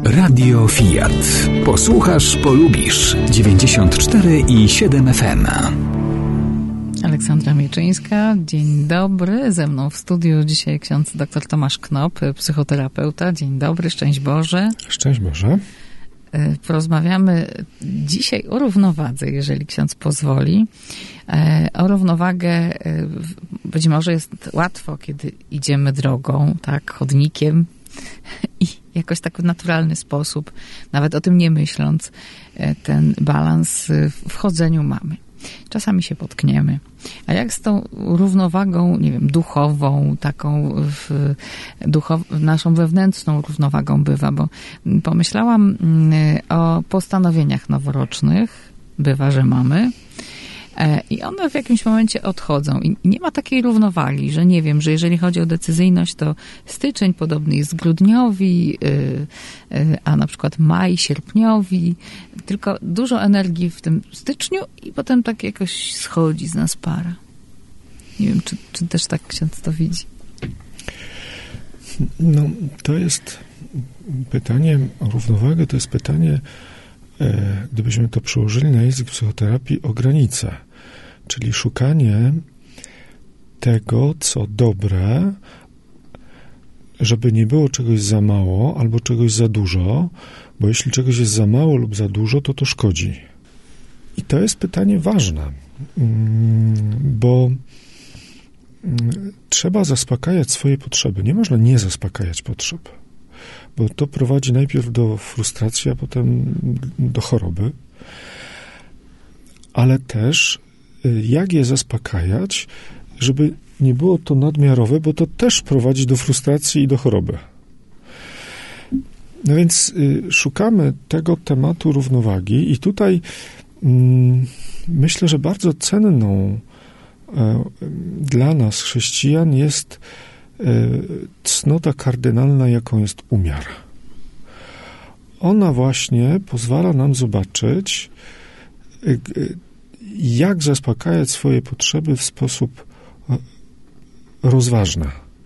Radio Fiat. Posłuchasz, polubisz. 94,7 FM. Aleksandra Mieczyńska, dzień dobry. Ze mną w studiu dzisiaj ksiądz dr Tomasz Knop, psychoterapeuta. Dzień dobry, szczęść Boże. Szczęść Boże. Porozmawiamy dzisiaj o równowadze, jeżeli ksiądz pozwoli. O równowagę być może jest łatwo, kiedy idziemy drogą, tak, chodnikiem i jakoś tak w naturalny sposób, nawet o tym nie myśląc, ten balans w chodzeniu mamy. Czasami się potkniemy. A jak z tą równowagą, nie wiem, duchową, taką naszą wewnętrzną równowagą bywa? Bo pomyślałam o postanowieniach noworocznych. Bywa, że mamy. I one w jakimś momencie odchodzą. I nie ma takiej równowagi, że nie wiem, że jeżeli chodzi o decyzyjność, to styczeń podobny jest grudniowi, a na przykład maj sierpniowi. Tylko dużo energii w tym styczniu i potem tak jakoś schodzi z nas para. Nie wiem, czy też tak ksiądz to widzi? No, to jest pytanie o równowagę, to jest pytanie, gdybyśmy to przełożyli na język psychoterapii, o granice. Czyli szukanie tego, co dobre, żeby nie było czegoś za mało albo czegoś za dużo, bo jeśli czegoś jest za mało lub za dużo, to szkodzi. I to jest pytanie ważne, bo trzeba zaspokajać swoje potrzeby. Nie można nie zaspokajać potrzeb, bo to prowadzi najpierw do frustracji, a potem do choroby. Ale też jak je zaspokajać, żeby nie było to nadmiarowe, bo to też prowadzi do frustracji i do choroby. No więc szukamy tego tematu równowagi i tutaj myślę, że bardzo cenną dla nas, chrześcijan, jest cnota kardynalna, jaką jest umiar. Ona właśnie pozwala nam zobaczyć, jak zaspokajać swoje potrzeby w sposób rozważny.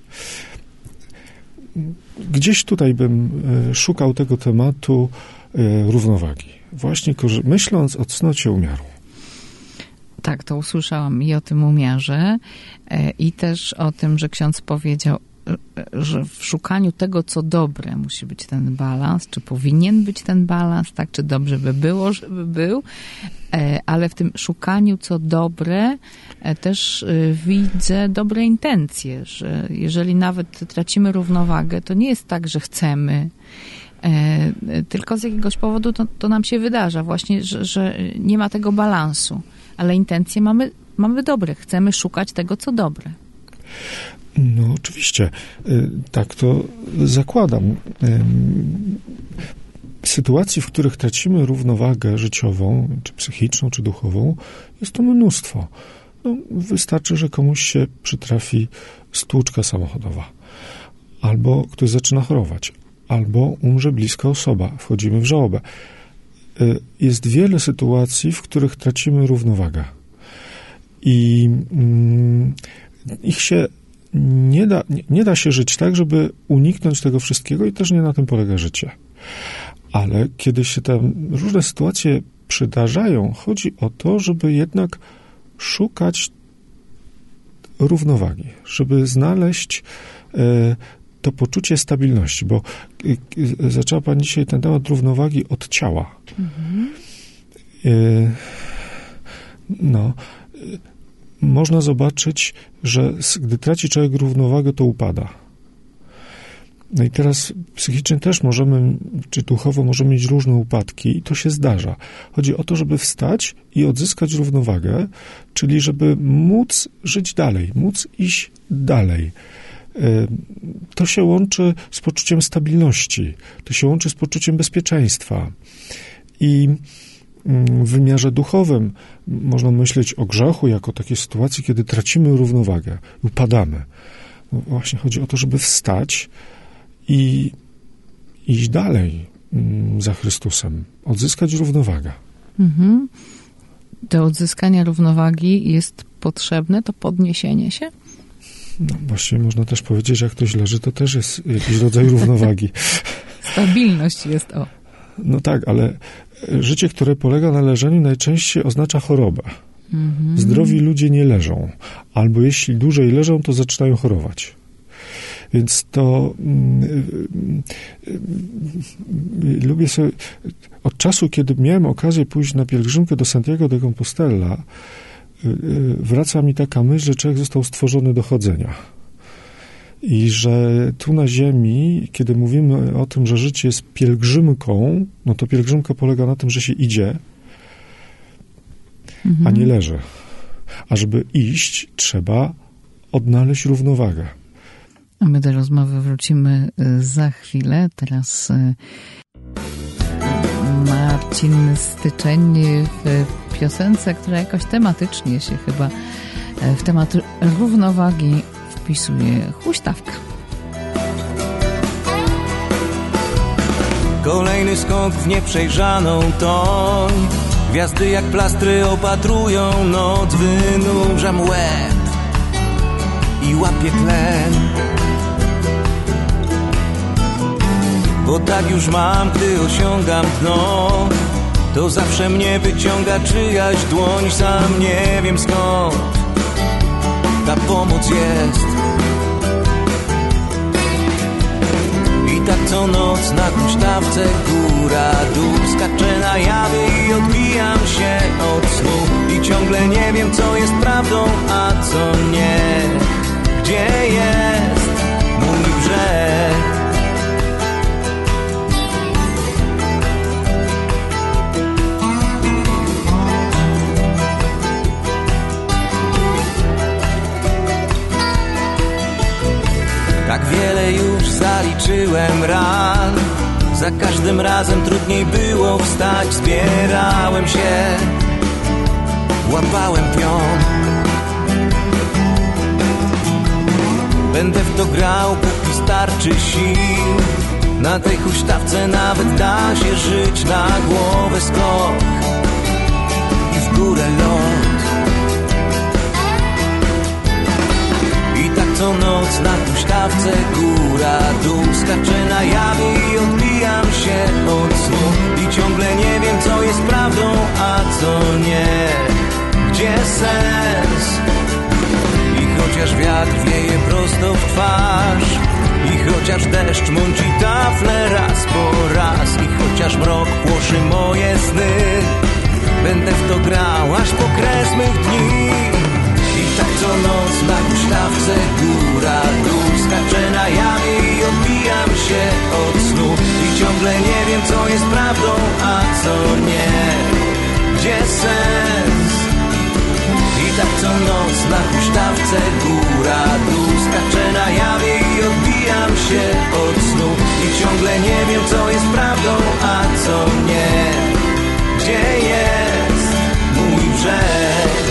Gdzieś tutaj bym szukał tego tematu równowagi. Właśnie myśląc o cnocie umiaru. Tak, to usłyszałam i o tym umiarze, i też o tym, że ksiądz powiedział, że w szukaniu tego, co dobre, musi być ten balans, czy powinien być ten balans, tak, czy dobrze by było, żeby był, ale w tym szukaniu, co dobre, też widzę dobre intencje, że jeżeli nawet tracimy równowagę, to nie jest tak, że chcemy, tylko z jakiegoś powodu to nam się wydarza właśnie, że nie ma tego balansu, ale intencje mamy dobre, chcemy szukać tego, co dobre. No oczywiście, tak to zakładam. Sytuacji, w których tracimy równowagę życiową, czy psychiczną, czy duchową, jest to mnóstwo. No, wystarczy, że komuś się przytrafi stłuczka samochodowa, albo ktoś zaczyna chorować, albo umrze bliska osoba, wchodzimy w żałobę. Jest wiele sytuacji, w których tracimy równowagę. I ich się nie da się żyć tak, żeby uniknąć tego wszystkiego i też nie na tym polega życie. Ale kiedy się tam różne sytuacje przydarzają, chodzi o to, żeby jednak szukać równowagi, żeby znaleźć to poczucie stabilności, bo zaczęła Pani dzisiaj ten temat równowagi od ciała. Mhm. Można zobaczyć, że gdy traci człowiek równowagę, to upada. No i teraz psychicznie też możemy, czy duchowo możemy mieć różne upadki i to się zdarza. Chodzi o to, żeby wstać i odzyskać równowagę, czyli żeby móc żyć dalej, móc iść dalej. To się łączy z poczuciem stabilności, to się łączy z poczuciem bezpieczeństwa. I w wymiarze duchowym można myśleć o grzechu jako takiej sytuacji, kiedy tracimy równowagę, upadamy. No właśnie chodzi o to, żeby wstać i iść dalej za Chrystusem, odzyskać równowagę. Mhm. Do odzyskania równowagi jest potrzebne to podniesienie się? No właśnie można też powiedzieć, że jak ktoś leży, to też jest jakiś rodzaj równowagi. Stabilność jest No tak, ale życie, które polega na leżeniu, najczęściej oznacza chorobę. Zdrowi ludzie nie leżą. Albo jeśli dłużej leżą, to zaczynają chorować. Więc to lubię sobie... Od czasu, kiedy miałem okazję pójść na pielgrzymkę do Santiago de Compostela, wraca mi taka myśl, że człowiek został stworzony do chodzenia. I że tu na ziemi, kiedy mówimy o tym, że życie jest pielgrzymką, no to pielgrzymka polega na tym, że się idzie, a nie leży. A żeby iść, trzeba odnaleźć równowagę. A my do rozmowy wrócimy za chwilę. Teraz Marcin Styczeń w piosence, która jakoś tematycznie się chyba w temat równowagi wpisuje. Huśtawka. Kolejny skok w nieprzejrzaną toń. Gwiazdy jak plastry opatrują noc. Wynurzam łeb i łapię tlen. Bo tak już mam, gdy osiągam dno. To zawsze mnie wyciąga czyjaś dłoń. Sam nie wiem skąd ta pomoc jest. I tak co noc na huśtawce góra dół. Skaczę na jawy i odbijam się od snu. I ciągle nie wiem, co jest prawdą, a co nie. Gdzie jest mój brzeg? Tak wiele już zaliczyłem ran. Za każdym razem trudniej było wstać. Zbierałem się, łapałem pion. Będę w to grał, póki starczy sił. Na tej huśtawce nawet da się żyć. Na głowę skok i w górę lot. I tak co noc na huśtawce góra dół. Skaczę na jawie i odbijam się od snu. I ciągle nie wiem, co jest prawdą, a co nie. Gdzie sens? I chociaż wiatr wieje prosto w twarz, i chociaż deszcz mąci tafle raz po raz, i chociaż mrok płoszy moje sny, będę w to grał aż po kres mych dni. I tak co noc na huśtawce góra dół. Skaczę na jawie i odbijam się od snu. I ciągle nie wiem, co jest prawdą, a co nie. Gdzie sens? I tak co noc na huśtawce góra dół. Skaczę na jawie i odbijam się od snu. I ciągle nie wiem, co jest prawdą, a co nie. Gdzie jest mój brzeg?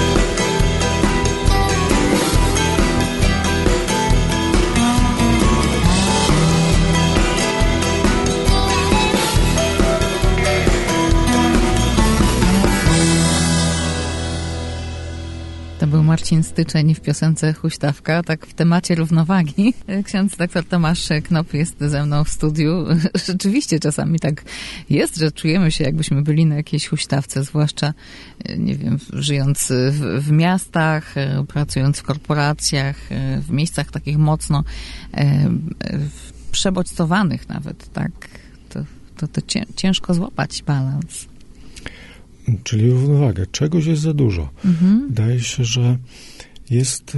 To był Marcin Styczeń w piosence Huśtawka, tak w temacie równowagi. Ksiądz doktor Tomasz Knop jest ze mną w studiu. Rzeczywiście czasami tak jest, że czujemy się, jakbyśmy byli na jakiejś huśtawce, zwłaszcza, nie wiem, żyjąc w miastach, pracując w korporacjach, w miejscach takich mocno przebodźcowanych nawet, tak? To ciężko złapać balans. Czyli równowagę. Czegoś jest za dużo. Wydaje się, że jest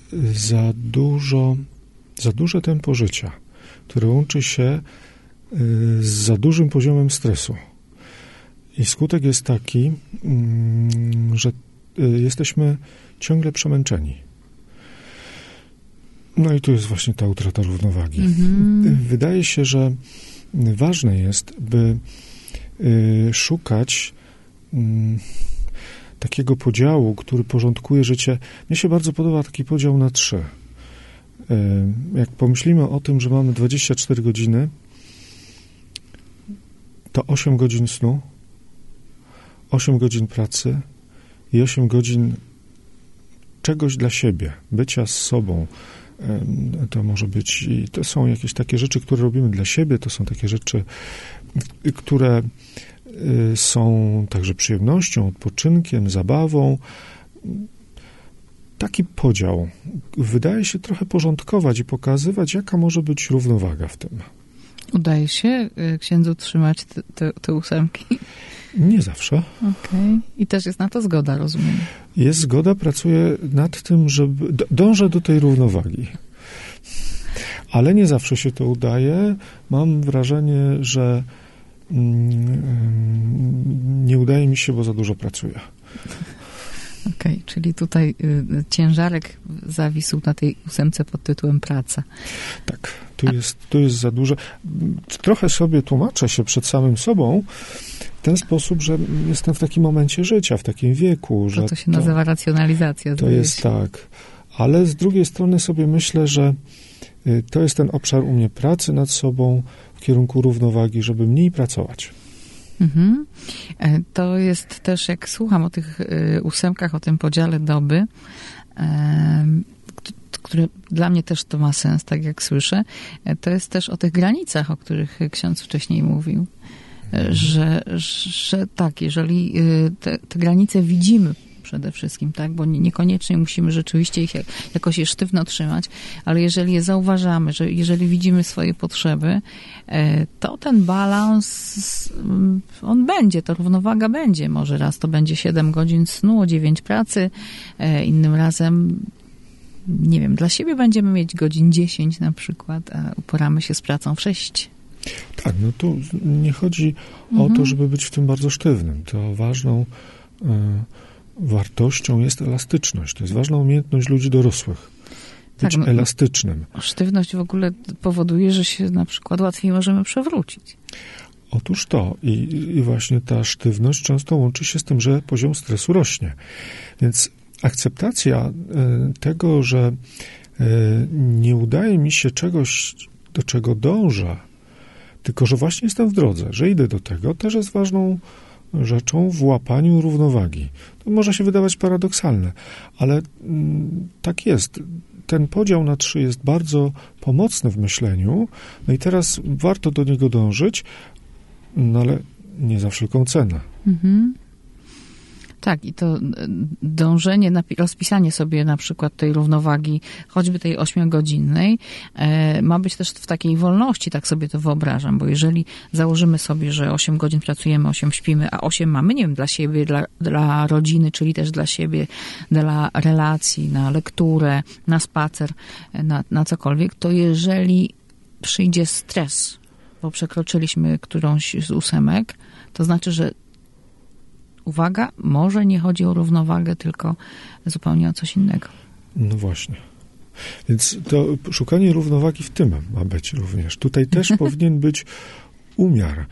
za duże tempo życia, które łączy się z za dużym poziomem stresu. I skutek jest taki, że jesteśmy ciągle przemęczeni. No i tu jest właśnie ta utrata równowagi. Wydaje się, że ważne jest, by szukać takiego podziału, który porządkuje życie. Mnie się bardzo podoba taki podział na 3. Jak pomyślimy o tym, że mamy 24 godziny, to 8 godzin snu, 8 godzin pracy i 8 godzin czegoś dla siebie, bycia z sobą, to może być, i to są jakieś takie rzeczy, które robimy dla siebie, to są takie rzeczy, które są także przyjemnością, odpoczynkiem, zabawą. Taki podział wydaje się trochę porządkować i pokazywać, jaka może być równowaga w tym. Udaje się księdzu trzymać te 8? Nie zawsze. Okej. I też jest na to zgoda, rozumiem. Jest zgoda, pracuję nad tym, żeby... Dążę do tej równowagi. Ale nie zawsze się to udaje. Mam wrażenie, że nie udaje mi się, bo za dużo pracuję. Okej, czyli tutaj ciężarek zawisł na tej 8 pod tytułem praca. Tak, tu jest za dużo. Trochę sobie tłumaczę się przed samym sobą w ten sposób, że jestem w takim momencie życia, w takim wieku, że to się nazywa racjonalizacja. To jest tak. Ale z drugiej strony sobie myślę, że to jest ten obszar u mnie pracy nad sobą w kierunku równowagi, żeby mniej pracować. Mhm. To jest też, jak słucham o tych 8, o tym podziale doby, który dla mnie też to ma sens, tak jak słyszę, to jest też o tych granicach, o których ksiądz wcześniej mówił. Że tak, jeżeli te granice widzimy przede wszystkim, tak, bo niekoniecznie musimy rzeczywiście ich jakoś je sztywno trzymać, ale jeżeli je zauważamy, że jeżeli widzimy swoje potrzeby, to ten balans, on będzie, ta równowaga będzie. Może raz to będzie 7 godzin snu, 9 pracy, innym razem, nie wiem, dla siebie będziemy mieć godzin 10 na przykład, a uporamy się z pracą w 6. Tak, no tu nie chodzi o to, żeby być w tym bardzo sztywnym. To ważną wartością jest elastyczność. To jest ważna umiejętność ludzi dorosłych. Być elastycznym. Sztywność w ogóle powoduje, że się na przykład łatwiej możemy przewrócić. Otóż to. I właśnie ta sztywność często łączy się z tym, że poziom stresu rośnie. Więc akceptacja tego, że nie udaje mi się czegoś, do czego dążę, tylko że właśnie jestem w drodze, że idę do tego, też jest ważną rzeczą w łapaniu równowagi. To może się wydawać paradoksalne, ale tak jest. Ten podział na 3 jest bardzo pomocny w myśleniu, no i teraz warto do niego dążyć, no ale nie za wszelką cenę. Mhm. Tak, i to dążenie, rozpisanie sobie na przykład tej równowagi, choćby tej 8-godzinnej, ma być też w takiej wolności, tak sobie to wyobrażam, bo jeżeli założymy sobie, że 8 godzin pracujemy, 8 śpimy, a 8 mamy, nie wiem, dla siebie, dla rodziny, czyli też dla siebie, dla relacji, na lekturę, na spacer, na cokolwiek, to jeżeli przyjdzie stres, bo przekroczyliśmy którąś z 8, to znaczy, że uwaga, może nie chodzi o równowagę, tylko zupełnie o coś innego. No właśnie. Więc to szukanie równowagi w tym ma być również. Tutaj też powinien być umiar.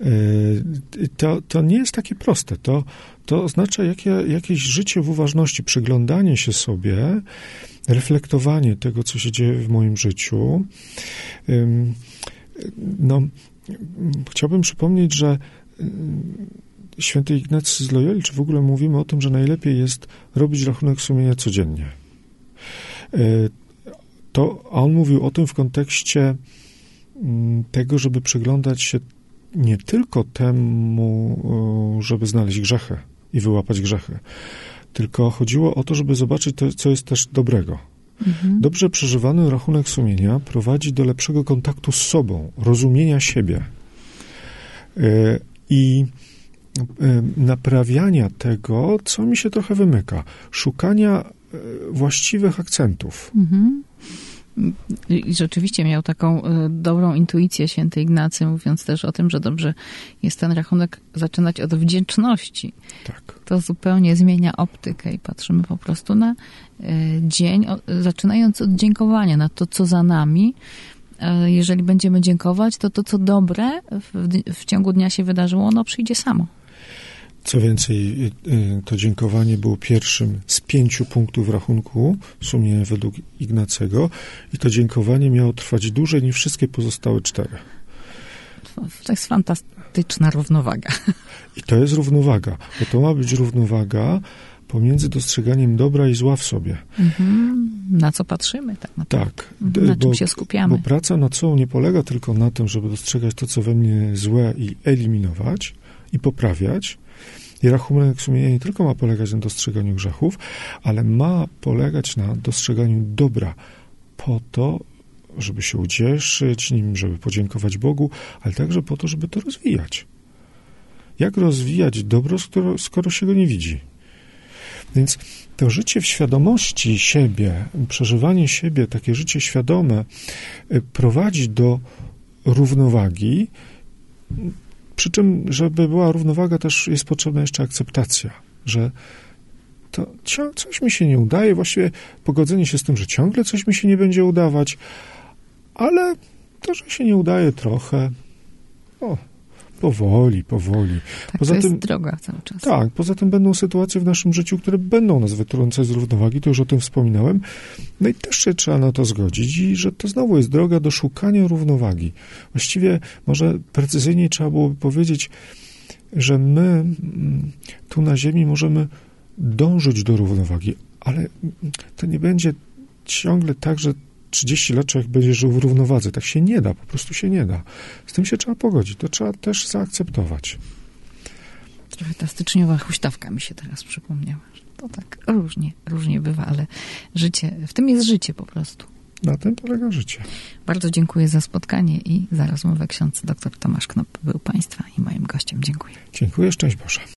To nie jest takie proste. To oznacza jakieś życie w uważności, przyglądanie się sobie, reflektowanie tego, co się dzieje w moim życiu. No, chciałbym przypomnieć, że Święty Ignacy z Loyoli, czy w ogóle mówimy o tym, że najlepiej jest robić rachunek sumienia codziennie. A on mówił o tym w kontekście tego, żeby przyglądać się nie tylko temu, żeby znaleźć grzechy i wyłapać grzechy, tylko chodziło o to, żeby zobaczyć to, co jest też dobrego. Mhm. Dobrze przeżywany rachunek sumienia prowadzi do lepszego kontaktu z sobą, rozumienia siebie i naprawiania tego, co mi się trochę wymyka. Szukania właściwych akcentów. Mhm. I rzeczywiście miał taką dobrą intuicję święty Ignacy, mówiąc też o tym, że dobrze jest ten rachunek zaczynać od wdzięczności. Tak. To zupełnie zmienia optykę i patrzymy po prostu na dzień, zaczynając od dziękowania, na to, co za nami. Jeżeli będziemy dziękować, to to, co dobre w ciągu dnia się wydarzyło, ono przyjdzie samo. Co więcej, to dziękowanie było pierwszym z 5 punktów rachunku sumienia według Ignacego i to dziękowanie miało trwać dłużej niż wszystkie pozostałe 4. To jest fantastyczna równowaga. I to jest równowaga, bo to ma być równowaga pomiędzy dostrzeganiem dobra i zła w sobie. Na co patrzymy tak naprawdę? Tak. Na czym się skupiamy? Bo praca nad sobą nie polega tylko na tym, żeby dostrzegać to, co we mnie złe i eliminować i poprawiać. I rachunek sumienia nie tylko ma polegać na dostrzeganiu grzechów, ale ma polegać na dostrzeganiu dobra po to, żeby się ucieszyć nim, żeby podziękować Bogu, ale także po to, żeby to rozwijać. Jak rozwijać dobro, skoro się go nie widzi? Więc to życie w świadomości siebie, przeżywanie siebie, takie życie świadome prowadzi do równowagi, przy czym, żeby była równowaga, też jest potrzebna jeszcze akceptacja, że to coś mi się nie udaje, właściwie pogodzenie się z tym, że ciągle coś mi się nie będzie udawać, ale to, że się nie udaje trochę, powoli. Tak, Poza to tym, jest droga cały czas. Tak, poza tym będą sytuacje w naszym życiu, które będą nas wytrącać z równowagi, to już o tym wspominałem, no i też się trzeba na to zgodzić i że to znowu jest droga do szukania równowagi. Właściwie może precyzyjniej trzeba byłoby powiedzieć, że my tu na ziemi możemy dążyć do równowagi, ale to nie będzie ciągle tak, że 30 lat człowiek będzie żył w równowadze. Tak się nie da, po prostu się nie da. Z tym się trzeba pogodzić, to trzeba też zaakceptować. Trochę ta styczniowa huśtawka mi się teraz przypomniała. To tak różnie bywa, ale życie, w tym jest życie po prostu. Na tym polega życie. Bardzo dziękuję za spotkanie i za rozmowę. Ksiądz dr Tomasz Knop był Państwa i moim gościem. Dziękuję. Dziękuję, szczęść Boże.